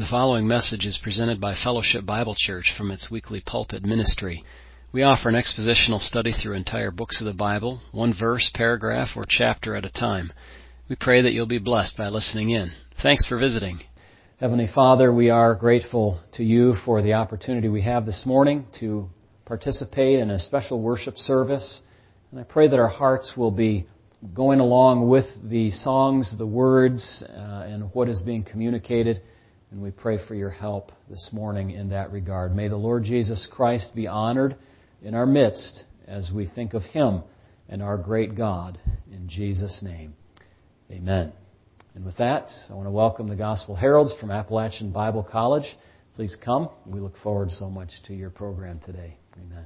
The following message is presented by Fellowship Bible Church from its weekly pulpit ministry. We offer an expositional study through entire books of the Bible, one verse, paragraph, or chapter at a time. We pray that you'll be blessed by listening in. Thanks for visiting. Heavenly Father, we are grateful to you for the opportunity we have this morning to participate in a special worship service. And I pray that our hearts will be going along with the songs, the words, and what is being communicated. And we pray for your help this morning in that regard. May the Lord Jesus Christ be honored in our midst as we think of Him and our great God. In Jesus' name, amen. And with that, I want to welcome the Gospel Heralds from Appalachian Bible College. Please come. We look forward so much to your program today. Amen.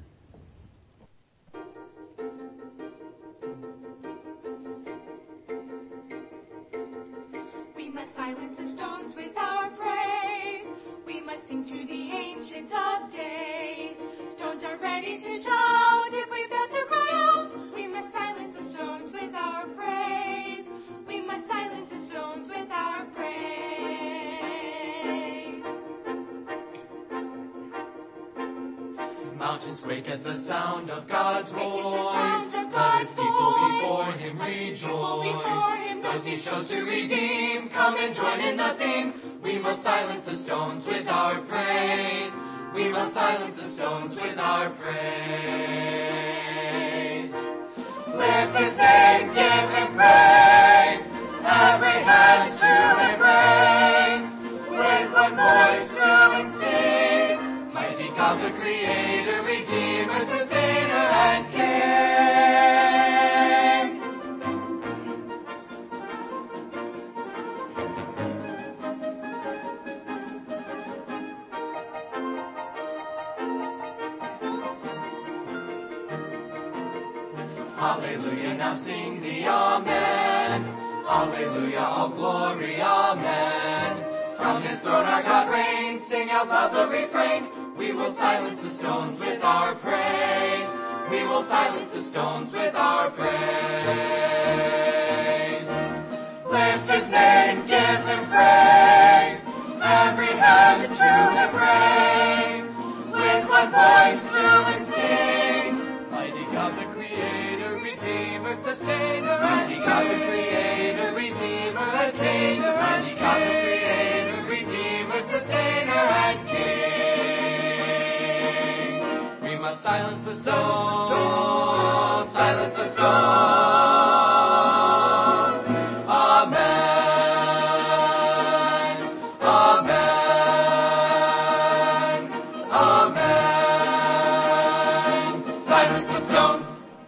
We must silence the stones with our praise. We must sing to the Ancient of Days. Stones are ready to shout if we fail to cry out. We must silence the stones with our praise. We must silence the stones with our praise. Mountains quake at the sound of God's voice. Let His people before Him rejoice. Those He chose to redeem, come and join in the theme. We must silence the stones with our praise. We must silence the stones with our praise. Lift His name, give Him praise. Every hand to embrace. With one voice to Him sing. Mighty God, the Creator, Redeemer, Sustainer, and King. Hallelujah, now sing the Amen. Hallelujah, all glory, Amen. From His throne our God reigns, sing out loud the refrain. We will silence the stones with our praise. We will silence the stones with our praise. Lift His name, give Him praise. Every hand to embrace. With one voice to Him sing. Mighty God, the Creator, Redeemer, Sustainer. Mighty God, the Creator, Redeemer, Sustainer. Mighty God, the Creator, Redeemer, Sustainer, and King. We must silence the stones, silence the stones. Amen, amen, amen. Silence the stones.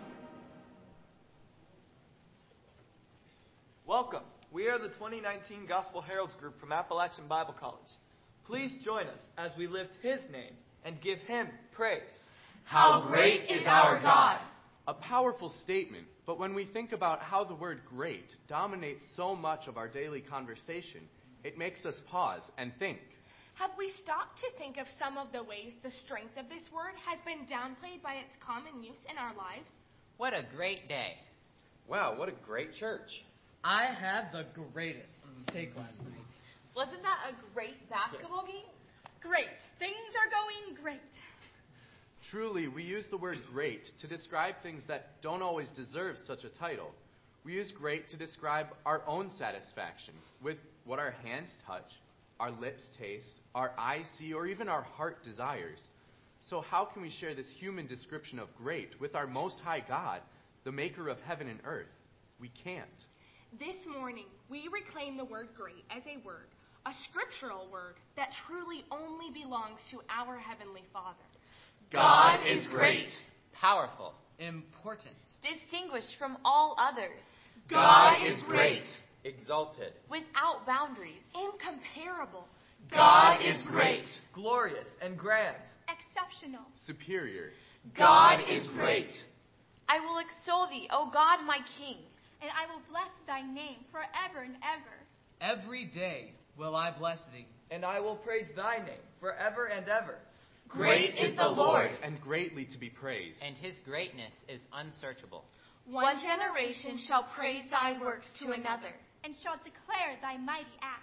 Welcome. We are the 2019 Gospel Heralds group from Appalachian Bible College. Please join us as we lift His name and give Him praise. How great is our God! A powerful statement, but when we think about how the word great dominates so much of our daily conversation, it makes us pause and think. Have we stopped to think of some of the ways the strength of this word has been downplayed by its common use in our lives? What a great day. Wow, what a great church. I had the greatest steak last night. Wasn't that a great basketball game? Great. Things are going great. Truly, we use the word great to describe things that don't always deserve such a title. We use great to describe our own satisfaction with what our hands touch, our lips taste, our eyes see, or even our heart desires. So how can we share this human description of great with our Most High God, the maker of heaven and earth? We can't. This morning, we reclaim the word great as a word, a scriptural word that truly only belongs to our Heavenly Father. God is great. Powerful. Important. Distinguished from all others. God is great. Exalted. Without boundaries. Incomparable. God is great. Glorious and grand. Exceptional. Superior. God is great. I will extol Thee, O God, my King. And I will bless Thy name forever and ever. Every day will I bless Thee. And I will praise Thy name forever and ever. Great is the Lord. And greatly to be praised. And His greatness is unsearchable. One generation shall praise Thy works to another. And shall declare Thy mighty acts.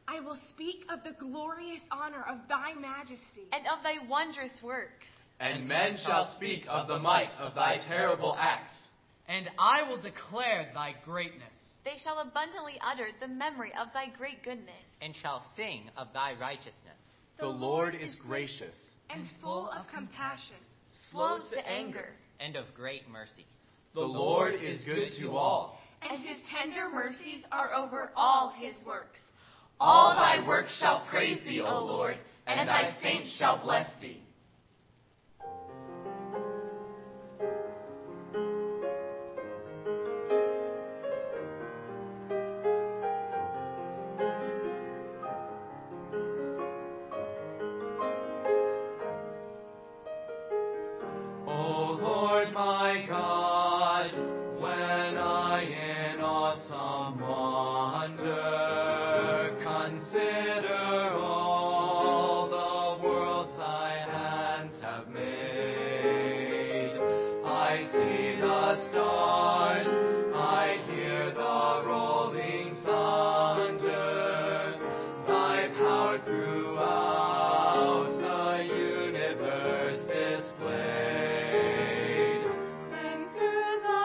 I will speak of the glorious honor of thy majesty. and of thy wondrous works. And men shall speak of the might of thy terrible acts. And I will declare thy greatness. They shall abundantly utter the memory of thy great goodness. and shall sing of thy righteousness. The Lord is gracious, And full of compassion. Slow to anger. And of great mercy. the Lord is good to all. And his tender mercies are over all his works. All thy works shall praise thee, O Lord, and thy saints shall bless thee. O Lord my God, when I in awesome wonder consider all the worlds thy hands have made, I see the stars, I hear the rolling thunder, thy power throughout the universe displayed. When through the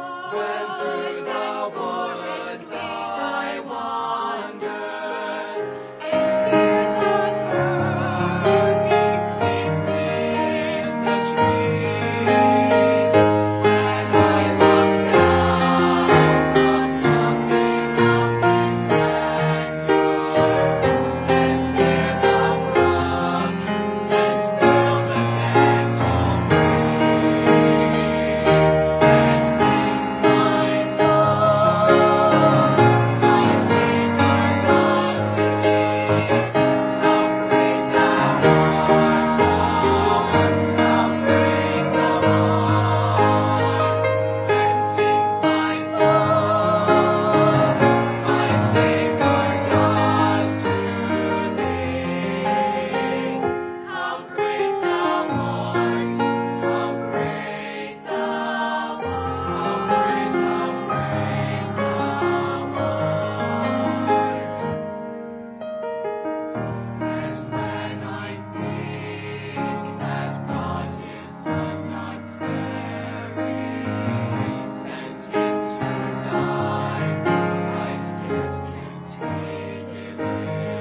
woods I wander, and hear the birds, he speaks beneath the trees. When I look down from lofty mountain grandeur, and hear the brook and feel the gentle breeze, then sings my soul, my Savior God to thee. How great thou art, Lord, how great thou art. Then sings my soul, my Savior God to thee. How great thou art, how great thou art, how great thou art. And when I think that God His Son not sparing sent Him to die, I scarce can take it in.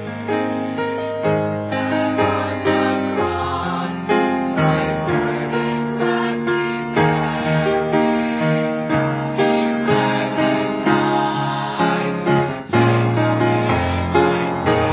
That on the cross my burden gladly bearing, He bled and died to take away my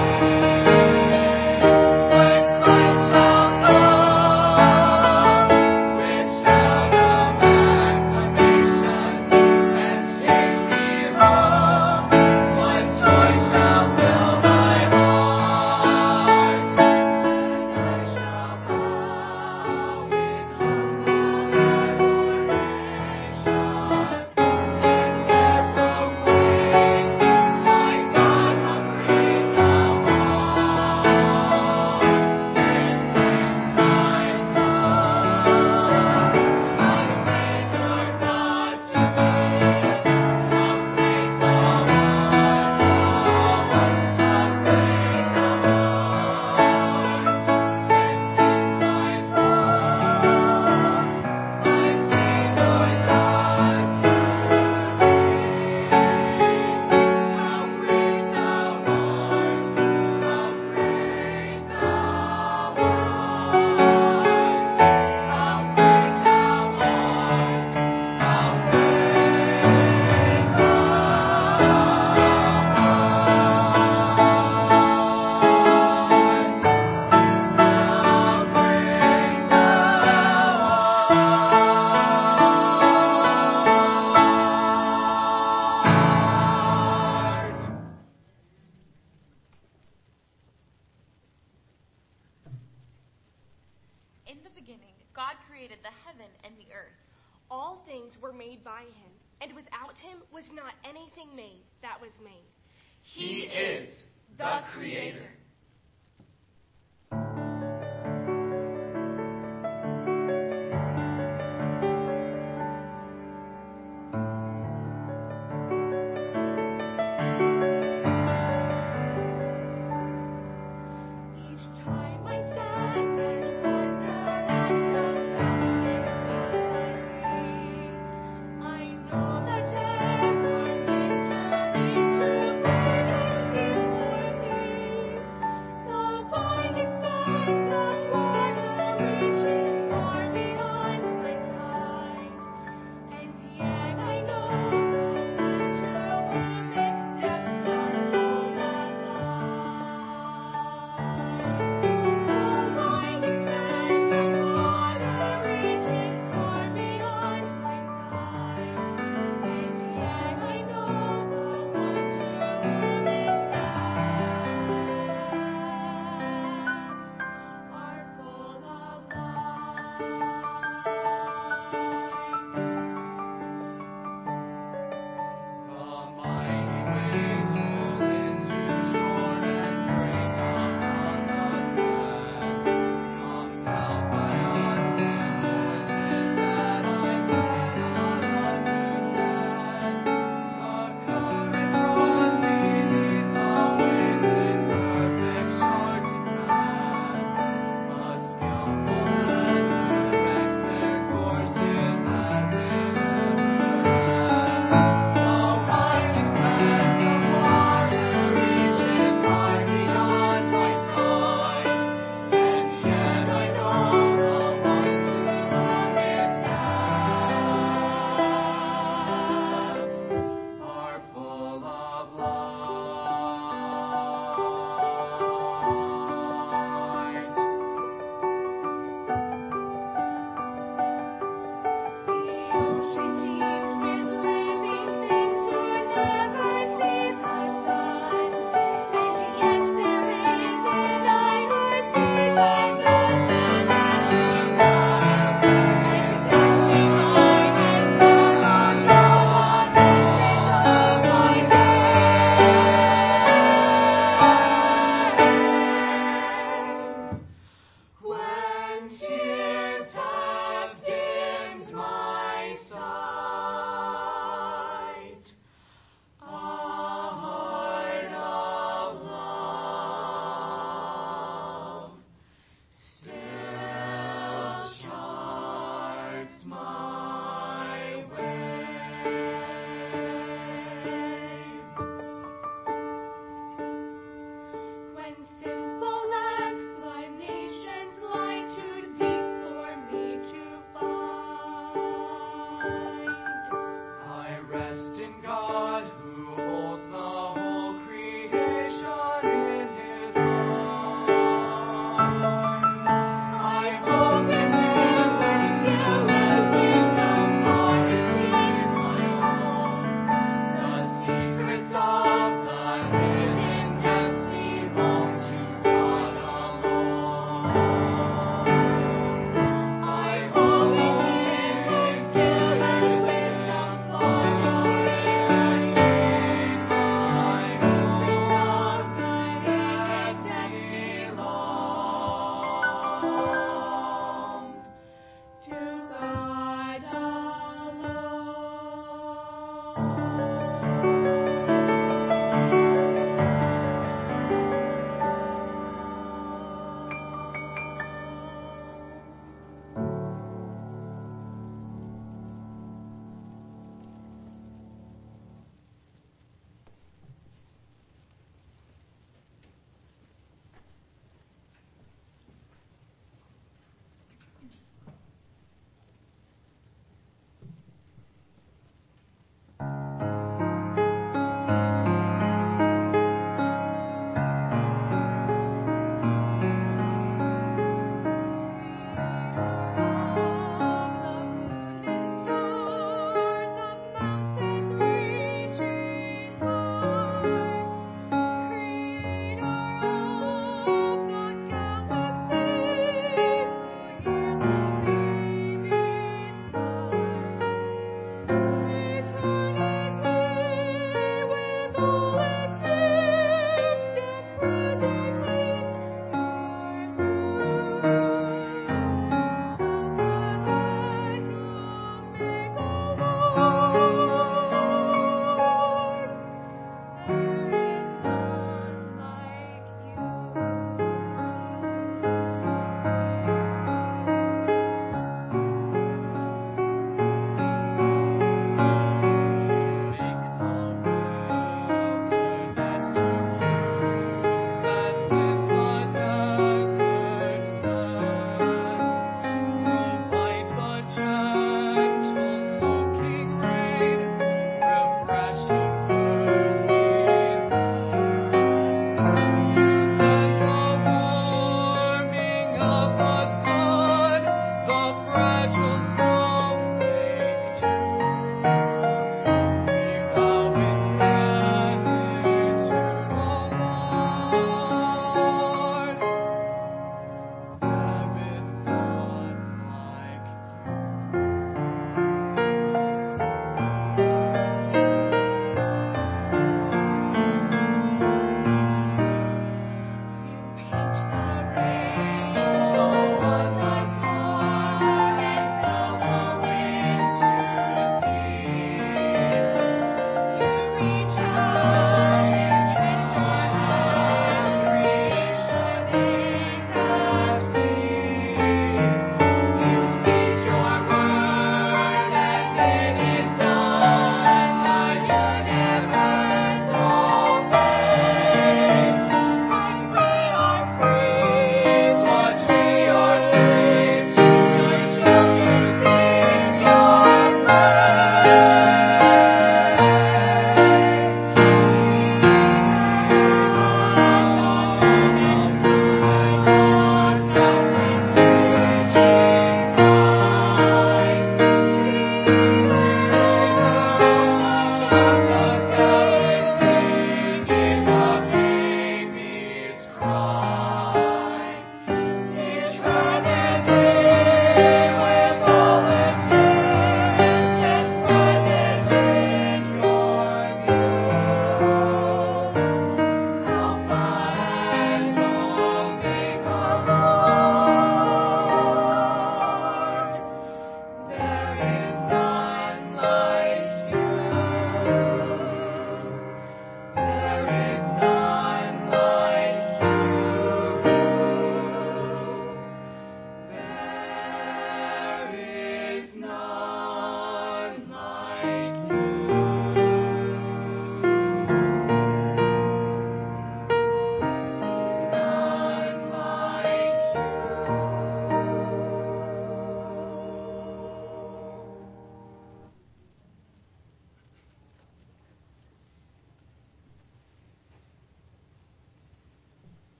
sin. When Christ shall come with shout of acclamation and take me home, what joy shall fill my heart? Then I shall bow in humble adoration, and there proclaim, my God, how great thou art. Then sings my soul, my Savior God to thee. How great thou art, Lord, how great thou art. Then sings my soul, my Savior God to thee. How great thou art, how great thou art, how great thou art, how In the beginning, God created the heaven and the earth. All things were made by him, and without him was not anything made that was made. He is the Creator.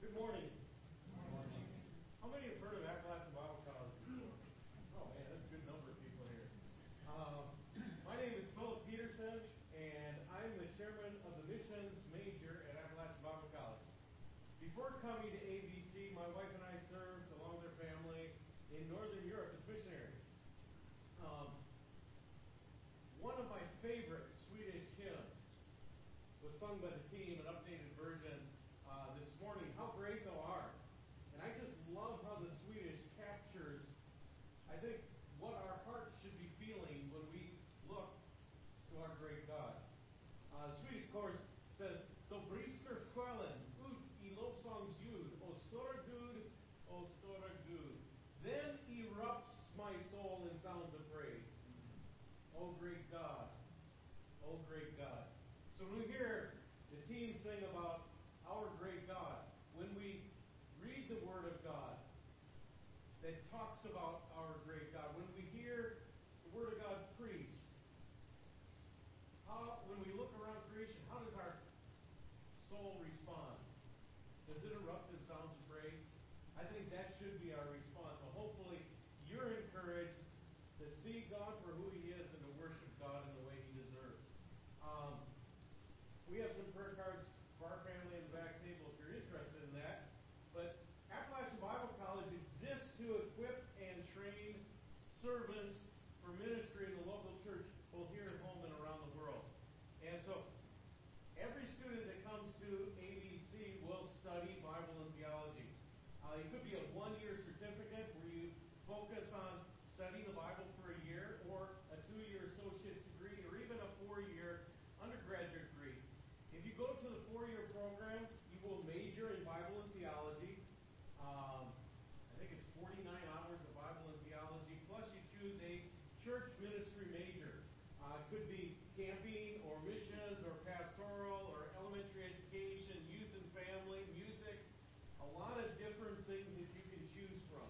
Good morning. Good morning. How many have heard of Appalachian Bible College before? Oh man, that's a good number of people here. My name is Philip Peterson, and I'm the chairman of the missions major at Appalachian Bible College. Before coming to ABC, my wife and I served, along with our family, in Northern Europe as missionaries. One of my favorite Swedish hymns was sung by the team, an updated version this morning, How Great Thou Art. And I just love how the Swedish captures, I think, what our hearts should be feeling when we look to our great God. The Swedish chorus says, "Då brister själen ut I lovsångsljud, O stora Gud. Then erupts my soul in sounds of praise. O great God, O great God." So when we hear the team sing about our great God, when we read the Word of God that talks about our great God, when we hear the Word of God preached, when we look around creation, how does our soul respond? Does it erupt in sounds of praise? I think that should be our response. So hopefully you're encouraged to see God for who He is and to worship God in the way He deserves. We have some prayer cards for our family in the back table if you're interested in that. But Appalachian Bible College exists to equip and train servants for ministry in the local church, both here at home and around the world. And so every student that comes to ABC will study Bible and theology. It could be a one-year certificate where you focus on studying the Bible for a year, or a 2-year associate's degree, or even a 4-year undergraduate degree. If you go to the 4-year program, you will major in Bible and theology. I think it's 49 hours of Bible and theology, plus you choose a church ministry major. It could be camping, or missions, or pastoral, or elementary education, youth and family, music, a lot of different things that you can choose from.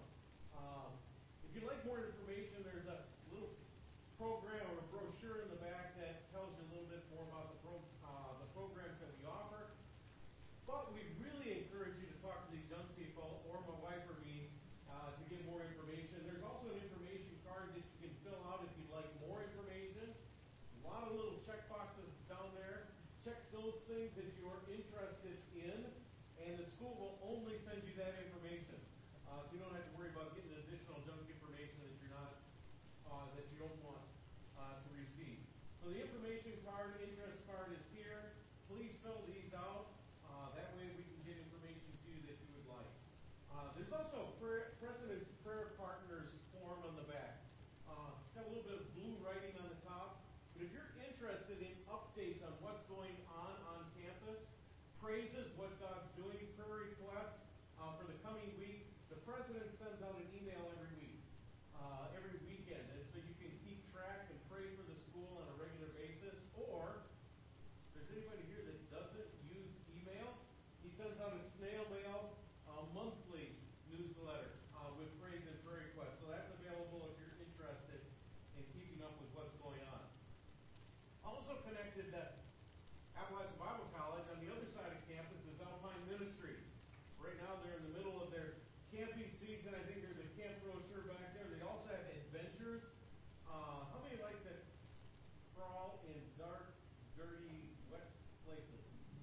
If you'd like more information, there's a little program or a brochure in the back that tells you a little bit more about the programs that we offer. But we really encourage you to talk to these young people, or my wife or me, to get more information. There's also an information card that you can fill out if you'd like more information. A lot of little check boxes down there. Check those things that you're interested in, and the school will only send you that information. So you don't have to worry about getting additional junk information that you're not, that you don't want to receive. So the information card, interest card is here. Please fill these out. That way we can get information to you that you would like. There's also President's Prayer Partners form on the back. It's got a little bit of blue writing on the top. But if you're interested in updates on what's going on campus, praises, what God's doing, prayer requests for the coming week, the President sends out an email every week, every weekend. And so you can keep track and pray for the school on a regular basis. Or, if there's anybody here that doesn't use email, he sends out a snail mail monthly newsletter with praise and prayer requests. So that's available if you're interested in keeping up with what's going on. Also connected to Appalachian Bible College, on the other side of campus, is Alpine Ministries. Right now they're in the middle of their camping season. I think there's a camp brochure back there. They also have adventures. How many like to crawl in dark, dirty, wet places?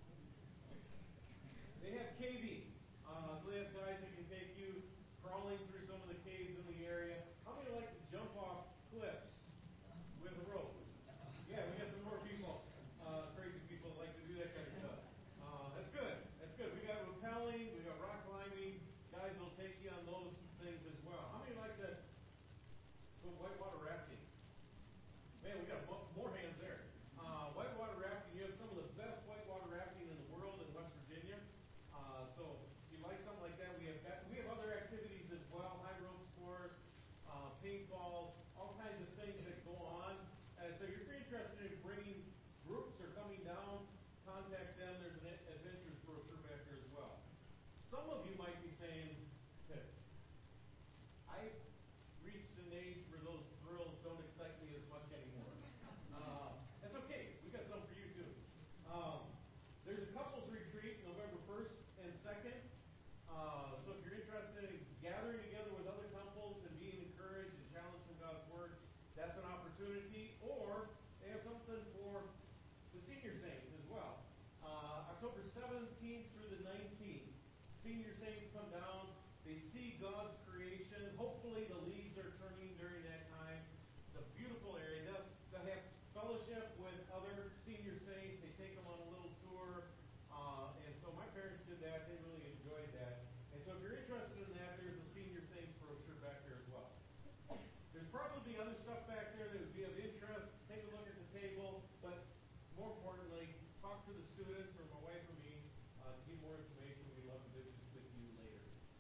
They have caving. So they have guys that can take you crawling through some of the caves in the area. How many like to jump off cliffs with a rope? Yeah, we got some more people, crazy people that like to do that kind of stuff. That's good. That's good. We got rappelling, we got rock climbing. Guys will take you on those things as well. How many like to go whitewater rafting? Man, we got more hands there. Whitewater rafting, you have some of the best whitewater rafting in the world in West Virginia. So if you like something like that, we have other activities as well, high ropes course, paintball, all kinds of things that go on. So if you're interested in bringing groups or coming down, contact them. There's an adventures brochure back there as well. Some of you might be saying, hey, I reached an age where those thrills don't excite me as much anymore. That's okay. We got some for you too. There's a couples retreat November 1st and 2nd. So if you're interested in gathering together with other couples and being encouraged and challenged from God's Word, that's an opportunity. Or they have something for the senior saints as well. October 17th through the 19th, senior saints come down. They see God's creation. Hopefully the leaves are turning during that time. It's a beautiful area. They'll have fellowship with other senior saints. They take them on a little tour. And so my parents did that. They really enjoyed that. And so if you're interested in that, there's a senior saints brochure back there as well. There's probably other stuff back there that would be of interest. Take a look at the table. But more importantly, talk to the students or my wife or me to get more information. We'd love to visit with you later.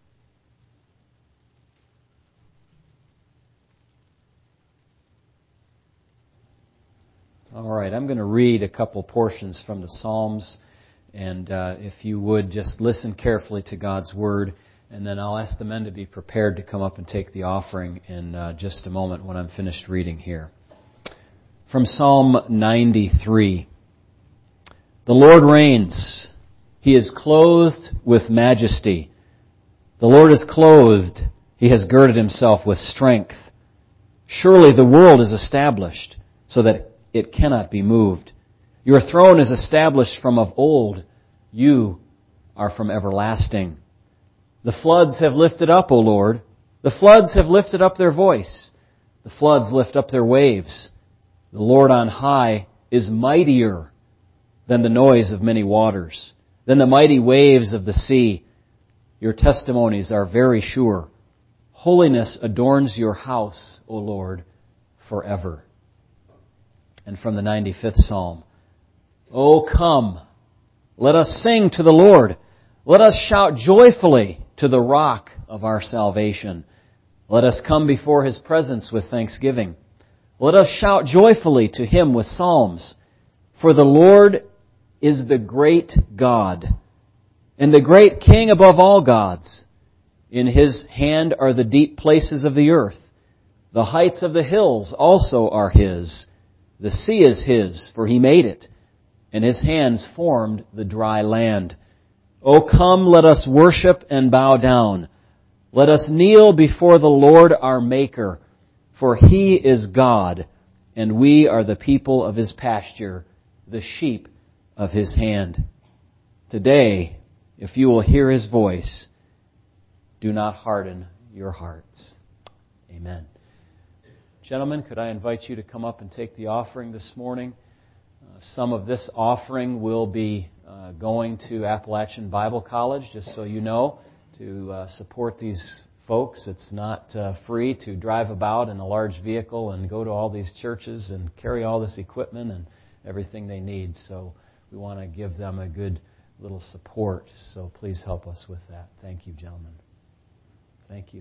All right, I'm going to read a couple portions from the Psalms, and if you would just listen carefully to God's Word, and then I'll ask the men to be prepared to come up and take the offering in just a moment when I'm finished reading here. From Psalm 93. The Lord reigns. He is clothed with majesty. The Lord is clothed. He has girded himself with strength. Surely the world is established so that it cannot be moved. Your throne is established from of old. You are from everlasting. The floods have lifted up, O Lord. The floods have lifted up their voice. The floods lift up their waves. The Lord on high is mightier than the noise of many waters, than the mighty waves of the sea. Your testimonies are very sure. Holiness adorns your house, O Lord, forever. And from the 95th Psalm. O come, let us sing to the Lord. Let us shout joyfully to the rock of our salvation. Let us come before His presence with thanksgiving. Let us shout joyfully to Him with psalms. For the Lord is the great God, and the great King above all gods. In His hand are the deep places of the earth. The heights of the hills also are His. The sea is His, for He made it, and His hands formed the dry land. O come, let us worship and bow down. Let us kneel before the Lord our Maker, for He is God, and we are the people of His pasture, the sheep of His hand. Today, if you will hear His voice, do not harden your hearts. Amen. Gentlemen, could I invite you to come up and take the offering this morning? Some of this offering will be going to Appalachian Bible College, just so you know, to support these folks. It's not free to drive about in a large vehicle and go to all these churches and carry all this equipment and everything they need. So we want to give them a good little support. So please help us with that. Thank you, gentlemen. Thank you.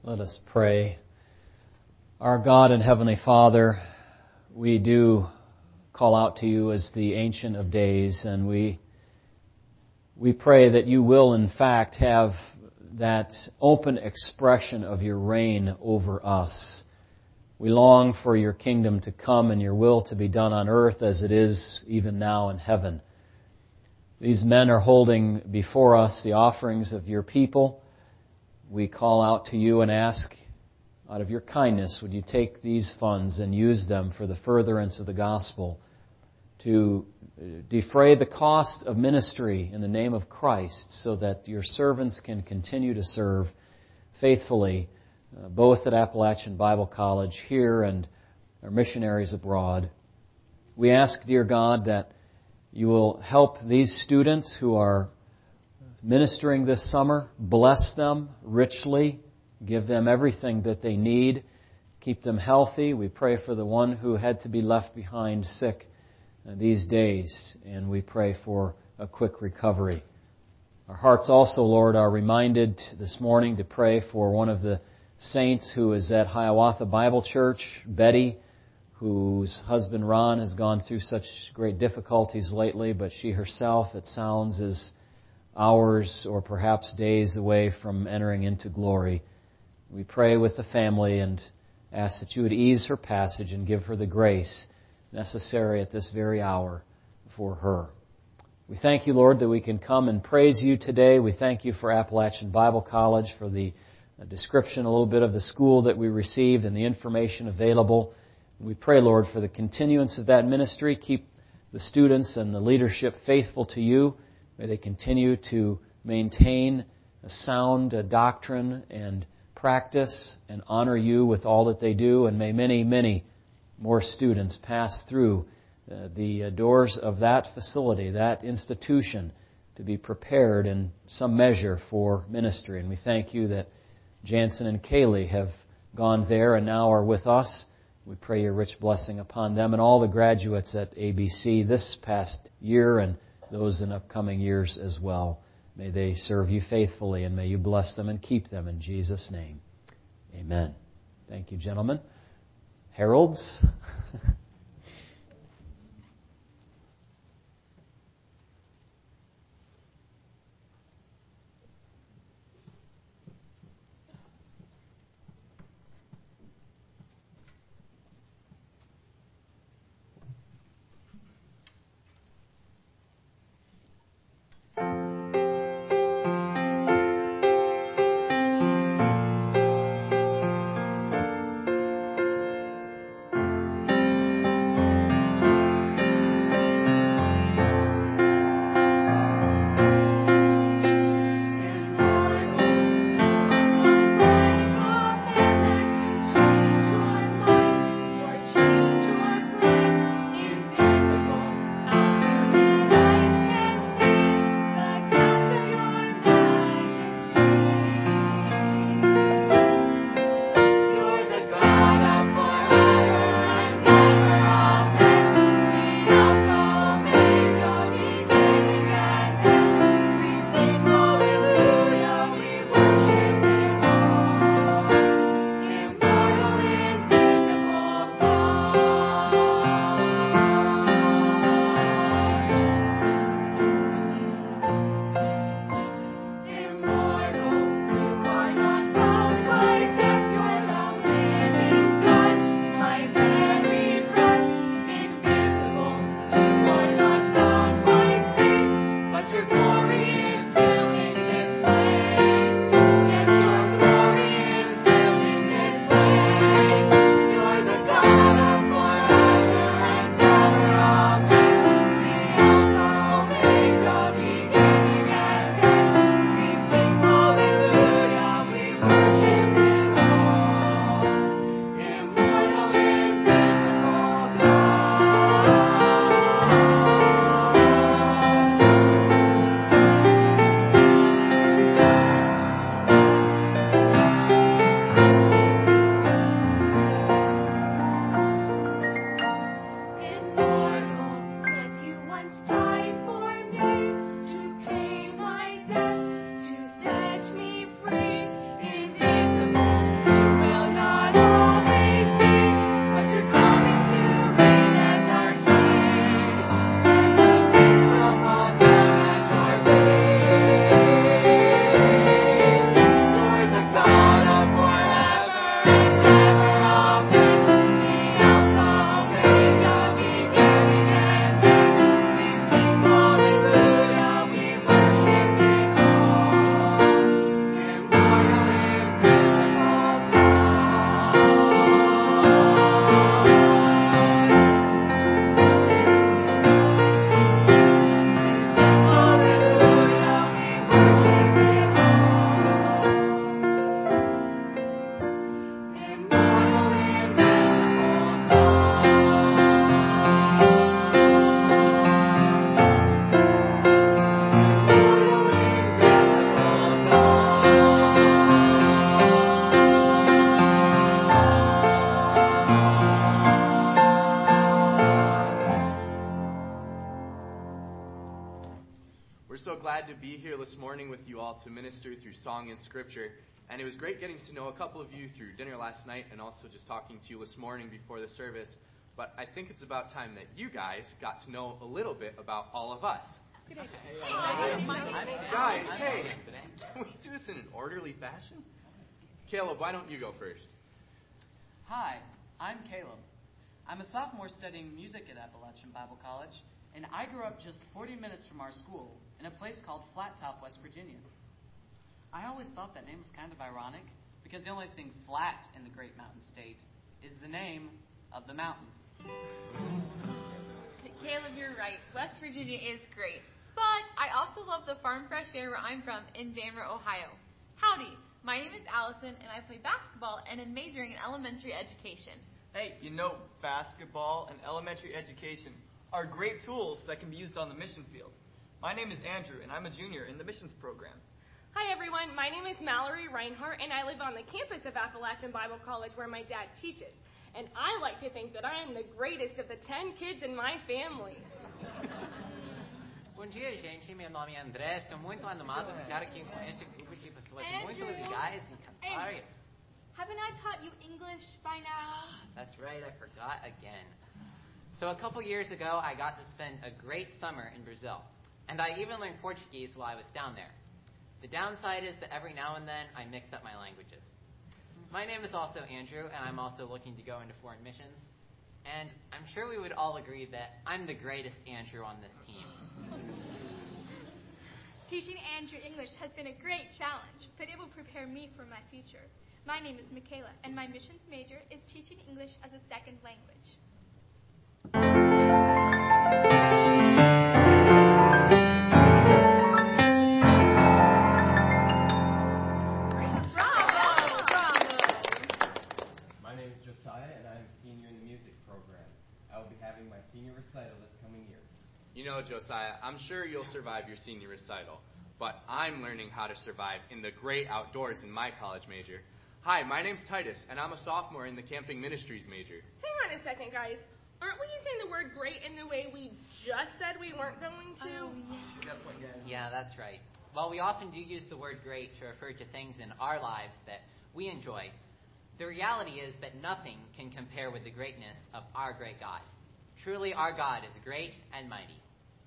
Let us pray. Our God and Heavenly Father, we do call out to you as the Ancient of Days, and we pray that you will in fact have that open expression of your reign over us. We long for your kingdom to come and your will to be done on earth as it is even now in heaven. These men are holding before us the offerings of your people. We call out to you and ask, out of your kindness, would you take these funds and use them for the furtherance of the gospel to defray the cost of ministry in the name of Christ so that your servants can continue to serve faithfully, both at Appalachian Bible College here and our missionaries abroad. We ask, dear God, that you will help these students who are ministering this summer, bless them richly, give them everything that they need, keep them healthy. We pray for the one who had to be left behind sick these days, and we pray for a quick recovery. Our hearts also, Lord, are reminded this morning to pray for one of the saints who is at Hiawatha Bible Church, Betty, whose husband Ron has gone through such great difficulties lately, but she herself, it sounds, is hours or perhaps days away from entering into glory. We pray with the family and ask that you would ease her passage and give her the grace necessary at this very hour for her. We thank you, Lord, that we can come and praise you today. We thank you for Appalachian Bible College, for the description a little bit of the school that we received and the information available. We pray, Lord, for the continuance of that ministry. Keep the students and the leadership faithful to you. May they continue to maintain a sound doctrine and practice and honor you with all that they do. And may many, many more students pass through the doors of that facility, that institution, to be prepared in some measure for ministry. And we thank you that Jansen and Kaylee have gone there and now are with us. We pray your rich blessing upon them and all the graduates at ABC this past year and those in upcoming years as well. May they serve you faithfully, and may you bless them and keep them in Jesus' name. Amen. Thank you, gentlemen. Heralds. this morning with you all to minister through song and scripture. And it was great getting to know a couple of you through dinner last night and also just talking to you this morning before the service. But I think it's about time that you guys got to know a little bit about all of us. Guys, hey, can we do this in an orderly fashion? Caleb, why don't you go first? Hi, I'm Caleb. I'm a sophomore studying music at Appalachian Bible College, and I grew up just 40 minutes from our school in a place called Flat Top, West Virginia. I always thought that name was kind of ironic because the only thing flat in the Great Mountain State is the name of the mountain. Caleb, you're right. West Virginia is great. But I also love the farm fresh air where I'm from in Vanderbilt, Ohio. Howdy, my name is Allison, and I play basketball and am majoring in elementary education. Hey, you know, basketball and elementary education are great tools that can be used on the mission field. My name is Andrew, and I'm a junior in the missions program. Hi, everyone. My name is Mallory Reinhart, and I live on the campus of Appalachian Bible College where my dad teaches. And I like to think that I am the greatest of the 10 kids in my family. Bom dia, gente. Meu nome é André. Estou muito animado de estar aqui com este grupo de pessoas muito legais e cantar. Haven't I taught you English by now? That's right, I forgot again. So a couple years ago, I got to spend a great summer in Brazil. And I even learned Portuguese while I was down there. The downside is that every now and then, I mix up my languages. My name is also Andrew, and I'm also looking to go into foreign missions. And I'm sure we would all agree that I'm the greatest Andrew on this team. Teaching Andrew English has been a great challenge, but it will prepare me for my future. My name is Michaela, and my missions major is teaching English as a second language. My name is Josiah, and I'm a senior in the music program. I will be having my senior recital this coming year. You know, Josiah, I'm sure you'll survive your senior recital, but I'm learning how to survive in the great outdoors in my college major. Hi, my name's Titus, and I'm a sophomore in the camping ministries major. Hang on a second, guys. Aren't we using the word great in the way we just said we weren't going to? Yeah, that's right. While we often do use the word great to refer to things in our lives that we enjoy, the reality is that nothing can compare with the greatness of our great God. Truly, our God is great and mighty.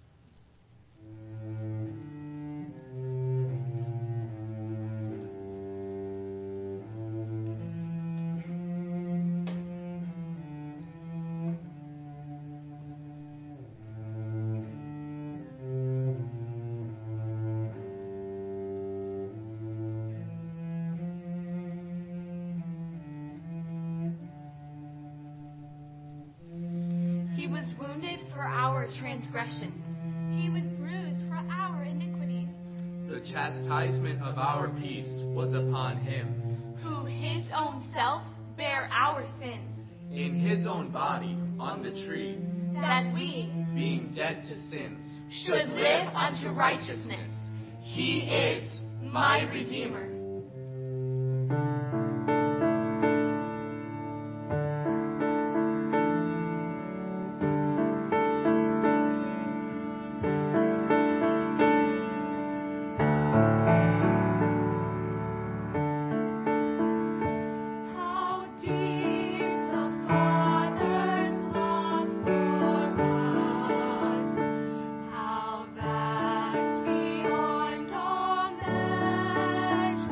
He was wounded for our transgressions. He was bruised for our iniquities. The chastisement of our peace was upon him. Who his own self bare our sins. In his own body on the tree, That we being dead to sins, should live unto righteousness. He is my Redeemer. How deep the Father's love for us, how vast beyond all measure.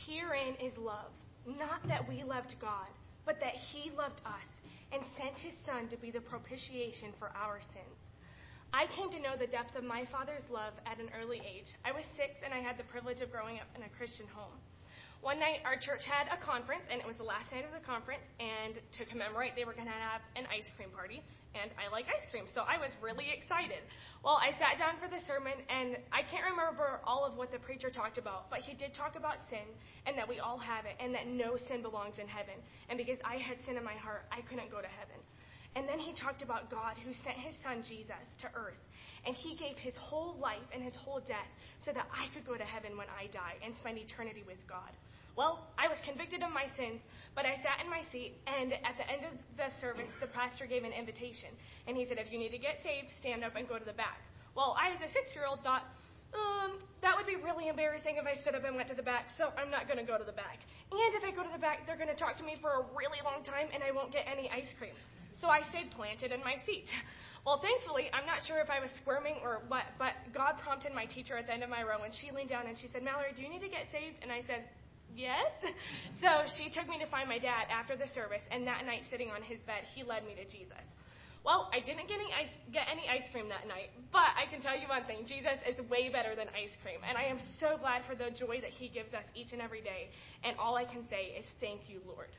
Herein is love, not that we loved God, but that he loved us and sent his Son to be the propitiation for our sins. I came to know the depth of my Father's love at an early age. I was 6, and I had the privilege of growing up in a Christian home. One night, our church had a conference, and it was the last night of the conference, and to commemorate, they were going to have an ice cream party, and I like ice cream, so I was really excited. Well, I sat down for the sermon, and I can't remember all of what the preacher talked about, but he did talk about sin, and that we all have it, and that no sin belongs in heaven, and because I had sin in my heart, I couldn't go to heaven. And then he talked about God who sent his Son, Jesus, to earth. And he gave his whole life and his whole death so that I could go to heaven when I die and spend eternity with God. Well, I was convicted of my sins, but I sat in my seat, and at the end of the service, the pastor gave an invitation. And he said, if you need to get saved, stand up and go to the back. Well, I, as a 6-year-old, thought, that would be really embarrassing if I stood up and went to the back, so I'm not going to go to the back. And if I go to the back, they're going to talk to me for a really long time, and I won't get any ice cream. So I stayed planted in my seat. Well, thankfully, I'm not sure if I was squirming or what, but God prompted my teacher at the end of my row, and she leaned down and she said, Mallory, do you need to get saved? And I said, yes. So she took me to find my dad after the service, and that night, sitting on his bed, he led me to Jesus. Well, I didn't get any ice cream that night, but I can tell you one thing, Jesus is way better than ice cream, and I am so glad for the joy that he gives us each and every day, and all I can say is thank you, Lord.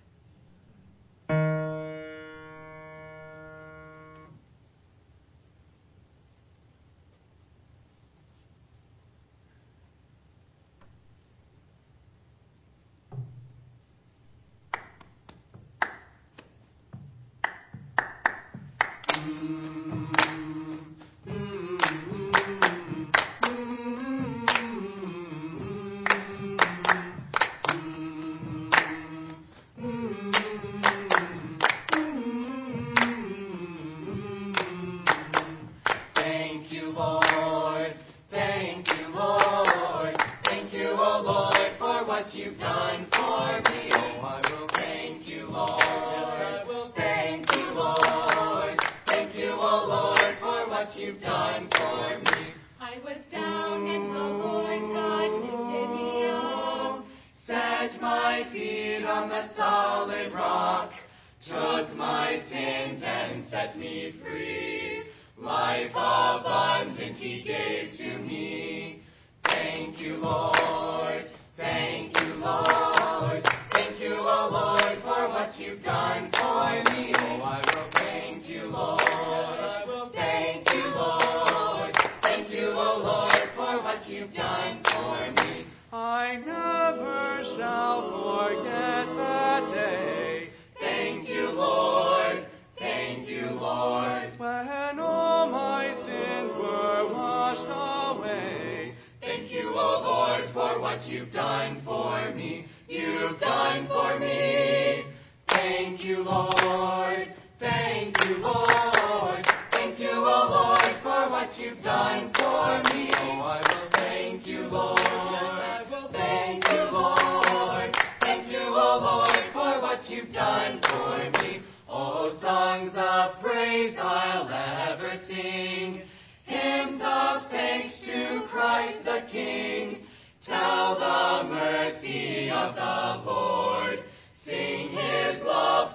You've done for me. You've done for me. Thank you, Lord. Thank you, Lord. Thank you, O Lord, for what you've done for me. Oh, I will thank you, Lord. Yes, I will thank you, Lord. Thank you, O Lord, for what you've done for me. Oh, songs of praise I'll ever sing. Hymns of thanks to Christ the King. Tell the mercy of the Lord. Sing his love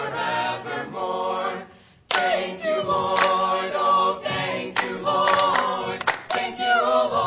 forevermore. Thank you, Lord. Oh, thank you, Lord. Thank you, O Lord.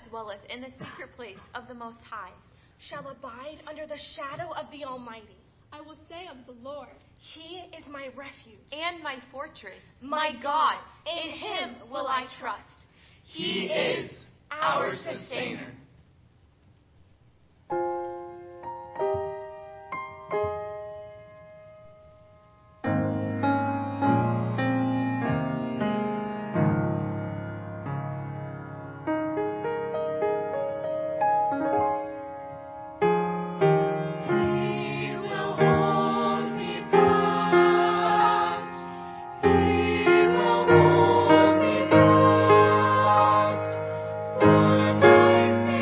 well as in the secret place of the Most High. Shall abide under the shadow of the Almighty. I will say of the Lord, He is my refuge. And my fortress, My God, in Him will I trust. He is our sustainer. For my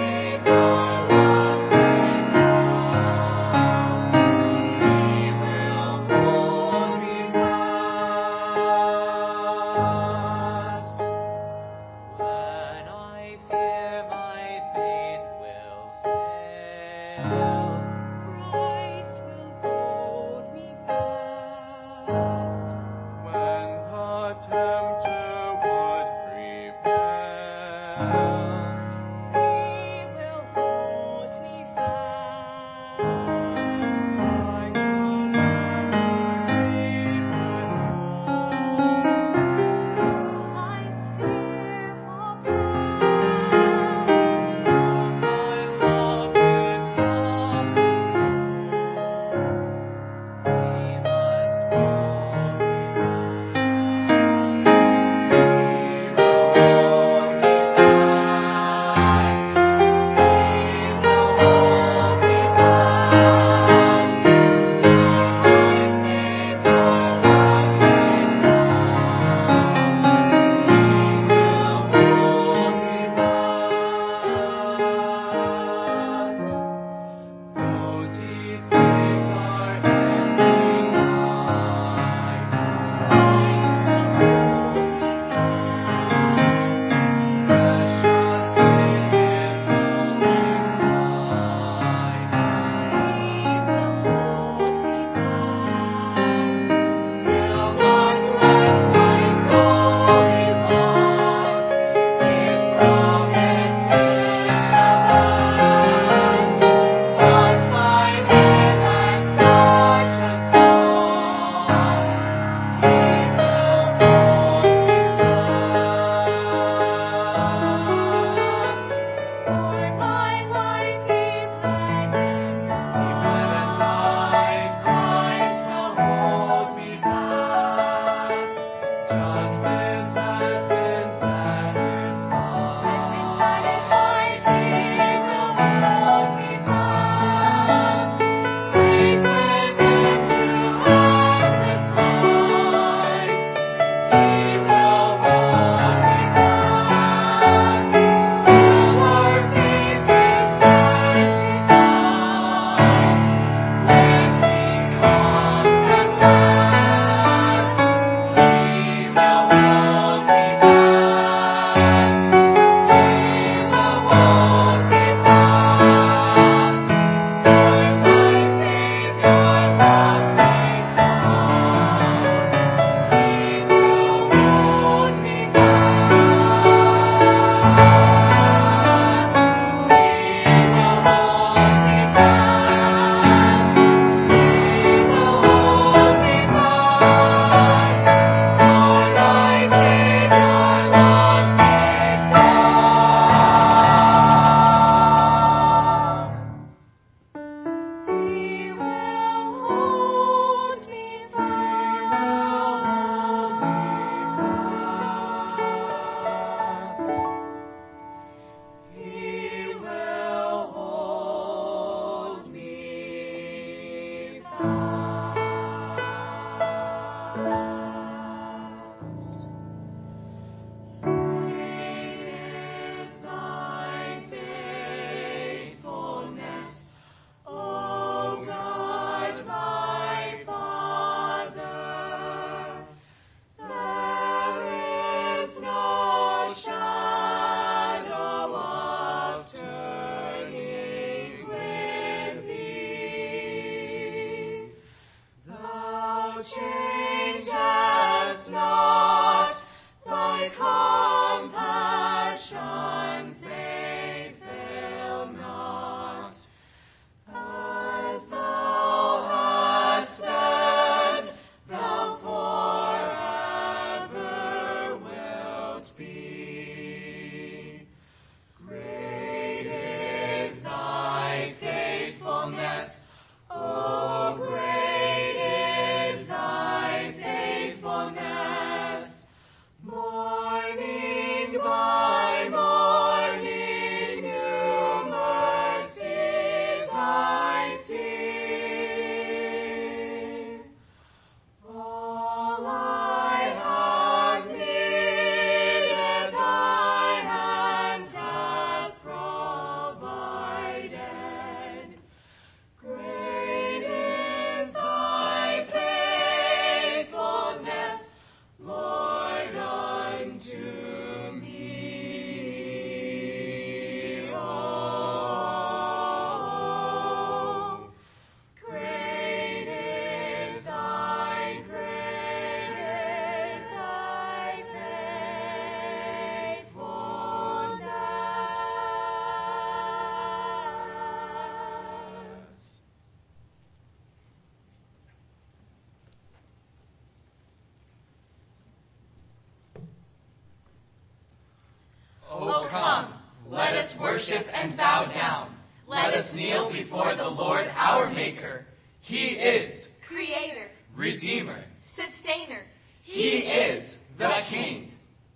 worship and bow down. Let us kneel before the Lord our Maker. He is Creator, Redeemer. Sustainer. He is the King.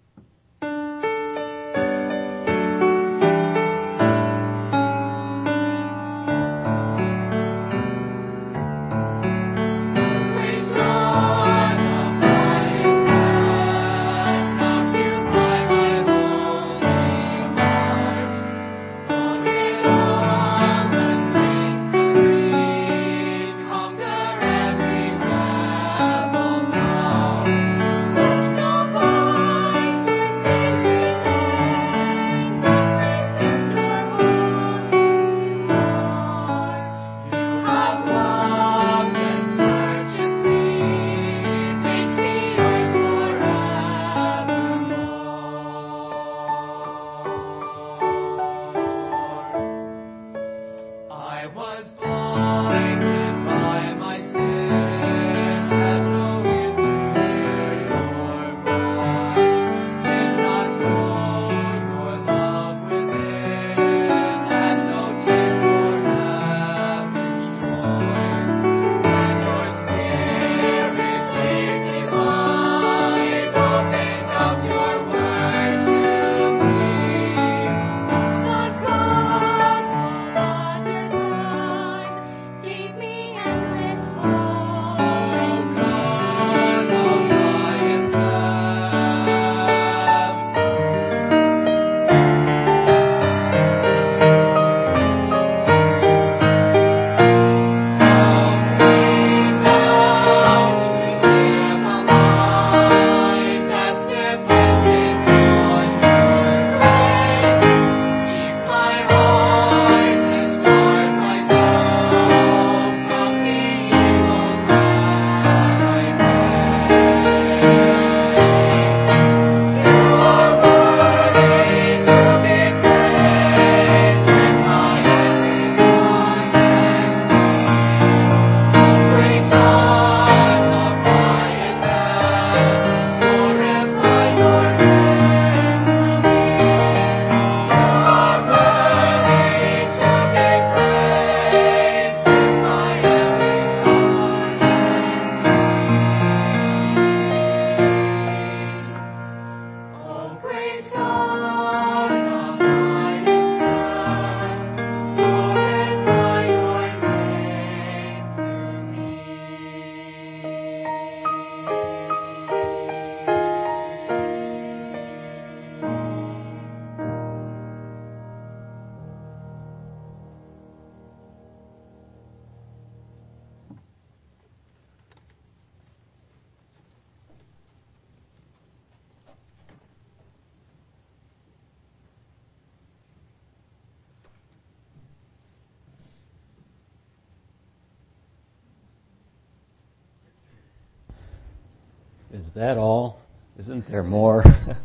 Is that all? Isn't there more?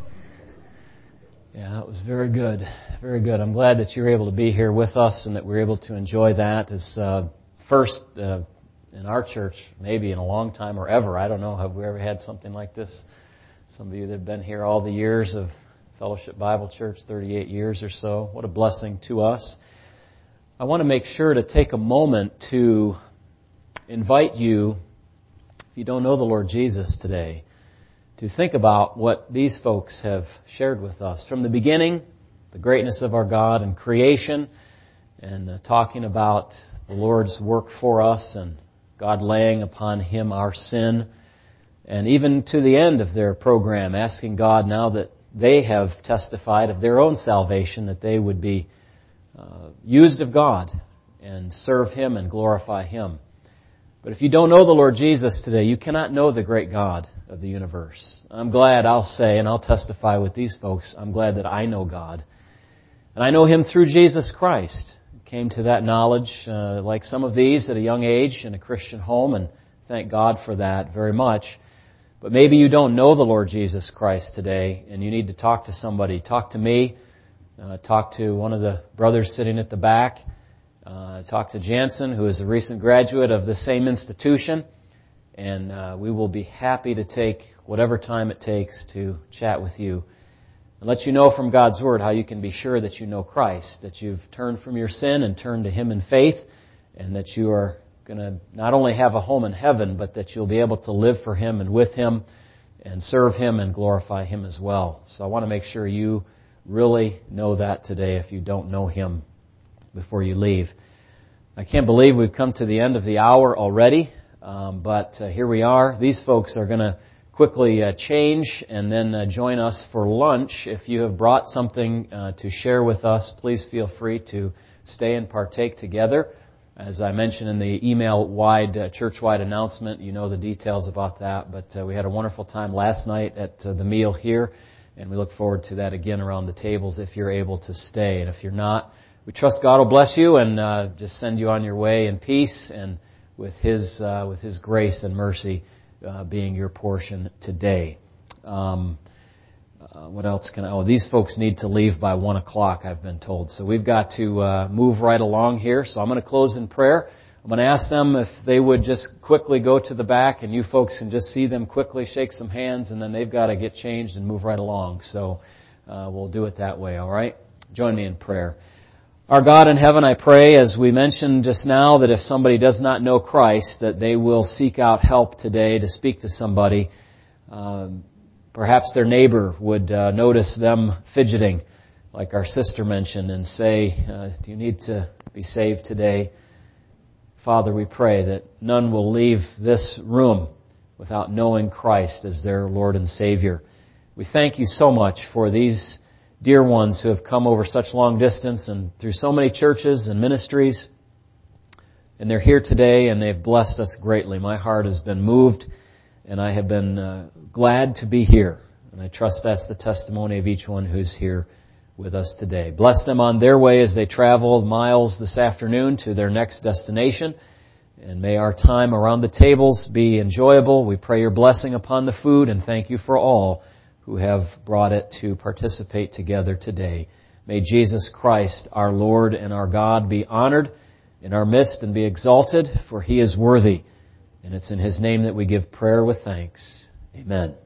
Yeah, it was very good. Very good. I'm glad that you were able to be here with us and that we were able to enjoy that. It's first in our church, maybe in a long time or ever. I don't know. Have we ever had something like this? Some of you that have been here all the years of Fellowship Bible Church, 38 years or so. What a blessing to us. I want to make sure to take a moment to invite you, if you don't know the Lord Jesus today, to think about what these folks have shared with us. From the beginning, the greatness of our God and creation, and talking about the Lord's work for us and God laying upon Him our sin, and even to the end of their program, asking God, now that they have testified of their own salvation, that they would be used of God and serve Him and glorify Him. But if you don't know the Lord Jesus today, you cannot know the great God of the universe. I'm glad, I'll say, and I'll testify with these folks, I'm glad that I know God. And I know Him through Jesus Christ. Came to that knowledge, like some of these, at a young age in a Christian home, and thank God for that very much. But maybe you don't know the Lord Jesus Christ today, and you need to talk to somebody. Talk to me. Talk to one of the brothers sitting at the back. Talk to Jansen, who is a recent graduate of the same institution. And we will be happy to take whatever time it takes to chat with you. and let you know from God's Word how you can be sure that you know Christ, that you've turned from your sin and turned to Him in faith, and that you are going to not only have a home in heaven, but that you'll be able to live for Him and with Him and serve Him and glorify Him as well. So I want to make sure you really know that today if you don't know Him before you leave. I can't believe we've come to the end of the hour already, but here we are. These folks are going to quickly change and then join us for lunch. If you have brought something to share with us, please feel free to stay and partake together. As I mentioned in the email-wide, church-wide announcement, you know the details about that. But we had a wonderful time last night at the meal here, and we look forward to that again around the tables if you're able to stay. And if you're not, we trust God will bless you and just send you on your way in peace and with His grace and mercy being your portion today. What else these folks need to leave by 1 o'clock, I've been told. So we've got to move right along here. So I'm going to close in prayer. I'm going to ask them if they would just quickly go to the back, and you folks can just see them quickly, shake some hands, and then they've got to get changed and move right along. So we'll do it that way, all right? Join me in prayer. Our God in heaven, I pray, as we mentioned just now, that if somebody does not know Christ, that they will seek out help today to speak to somebody. Perhaps their neighbor would notice them fidgeting, like our sister mentioned, and say, do you need to be saved today? Father, we pray that none will leave this room without knowing Christ as their Lord and Savior. We thank you so much for these dear ones who have come over such long distance and through so many churches and ministries. And they're here today and they've blessed us greatly. My heart has been moved and I have been glad to be here. And I trust that's the testimony of each one who's here with us today. Bless them on their way as they travel miles this afternoon to their next destination. And may our time around the tables be enjoyable. We pray your blessing upon the food and thank you for all who have brought it to participate together today. May Jesus Christ, our Lord and our God, be honored in our midst and be exalted, for He is worthy. And it's in His name that we give prayer with thanks. Amen.